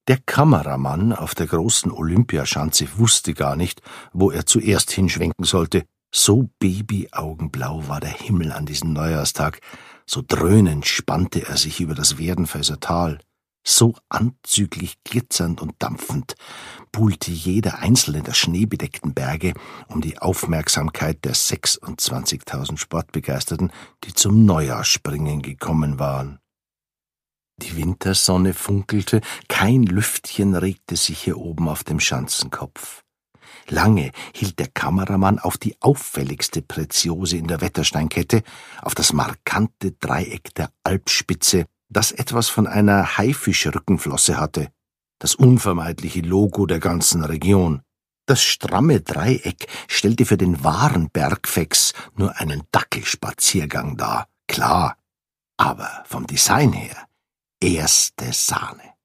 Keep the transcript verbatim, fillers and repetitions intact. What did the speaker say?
Der Kameramann auf der großen Olympiaschanze wusste gar nicht, wo er zuerst hinschwenken sollte. So babyaugenblau war der Himmel an diesem Neujahrstag, so dröhnend spannte er sich über das Werdenfelser Tal, so anzüglich glitzernd und dampfend buhlte jeder einzelne der schneebedeckten Berge um die Aufmerksamkeit der sechsundzwanzigtausend Sportbegeisterten, die zum Neujahrsspringen gekommen waren. Die Wintersonne funkelte, kein Lüftchen regte sich hier oben auf dem Schanzenkopf. Lange hielt der Kameramann auf die auffälligste Preziose in der Wettersteinkette, auf das markante Dreieck der Alpspitze, das etwas von einer Haifischrückenflosse hatte, das unvermeidliche Logo der ganzen Region. Das stramme Dreieck stellte für den wahren Bergfex nur einen Dackelspaziergang dar, klar, aber vom Design her erste Sahne.